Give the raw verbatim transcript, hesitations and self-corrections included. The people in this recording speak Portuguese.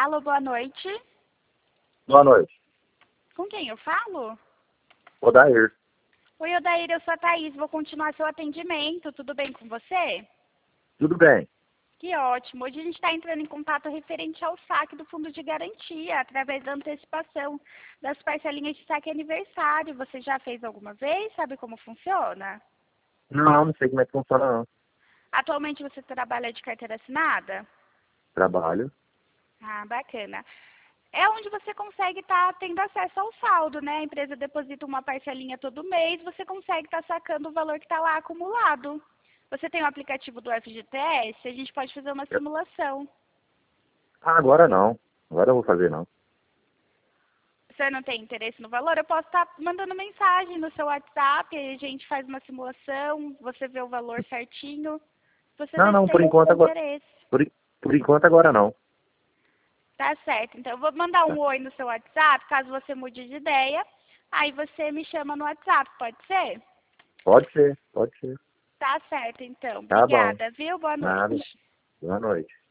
Alô, boa noite. Boa noite. Com quem eu falo? Odair. Oi, Odair, eu sou a Thaís. Vou continuar seu atendimento. Tudo bem com você? Tudo bem? Que ótimo. Hoje a gente está entrando em contato referente ao saque do fundo de garantia, através da antecipação das parcelinhas de saque aniversário. Você já fez alguma vez? Sabe como funciona? Não, não sei como é que funciona não. Atualmente você trabalha de carteira assinada? Trabalho. Ah, bacana. É onde você consegue estar tendo acesso ao saldo, né? A empresa deposita uma parcelinha todo mês, você consegue estar sacando o valor que está lá acumulado. Você tem o aplicativo do F G T S? A gente pode fazer uma Eu- simulação. Ah, agora não. Agora eu vou fazer não. Você não tem interesse no valor? Eu posso estar mandando mensagem no seu WhatsApp, aí a gente faz uma simulação, você vê o valor certinho. Você Não, vê se não, por tem enquanto agora. interesse. Por, en- por enquanto agora não. Tá certo. Então eu vou mandar Tá. um oi no seu WhatsApp, caso você mude de ideia. Aí você me chama no WhatsApp, pode ser? Pode ser, pode ser. Tá certo, então. Tá bom. Obrigada, viu? Boa Nada. noite. Boa noite.